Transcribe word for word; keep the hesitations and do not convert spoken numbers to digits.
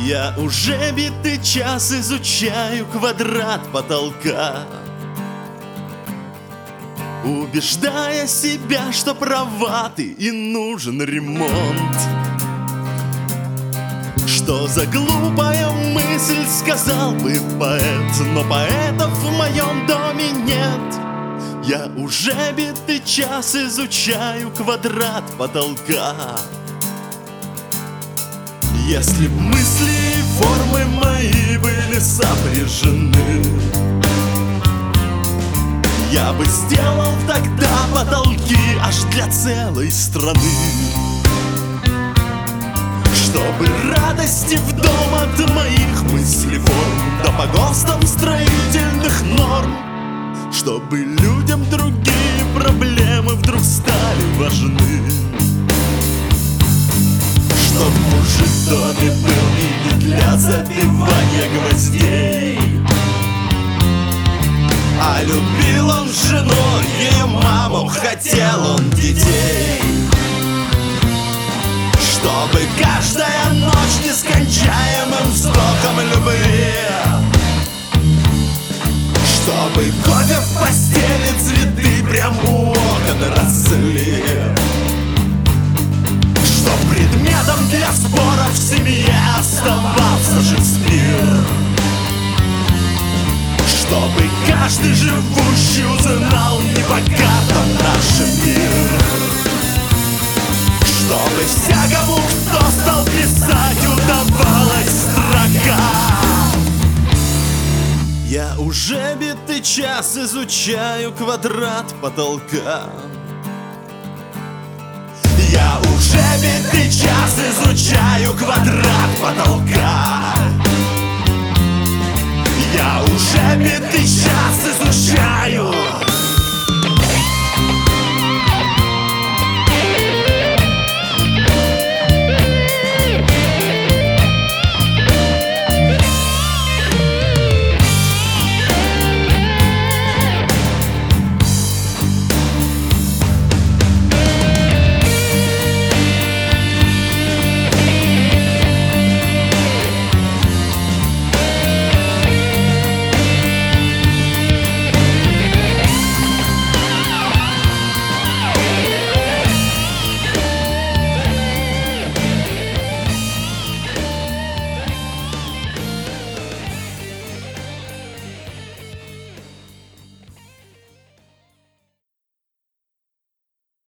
Я уже битый час изучаю квадрат потолка, убеждая себя, что права ты и нужен ремонт. Что за глупая мысль, сказал бы поэт, но поэтов в моем доме нет. Я уже битый час изучаю квадрат потолка. Если б мысли и формы мои были сопряжены, я бы сделал тогда потолки аж для целой страны. Чтобы радости в дом от моих мыслеформ до по ГОСТам строительных норм, чтобы людям другие проблемы вдруг стали важны. Чтоб муж в доме был и не для забивания гвоздей, а любил он жену, ее маму, хотел он детей. Чтобы каждая ночь нескончаемым вздохом любви, чтобы кофе в постели, цветы прям у окон росли, чтоб предметом для споров в семье оставался Шекспир, чтобы каждый живущий узнал небогато наш мир, чтобы всякому, кто стал писать, удавалась строка. Я уже битый час изучаю квадрат потолка. Я уже битый час изучаю квадрат потолка. Я уже битый час изучаю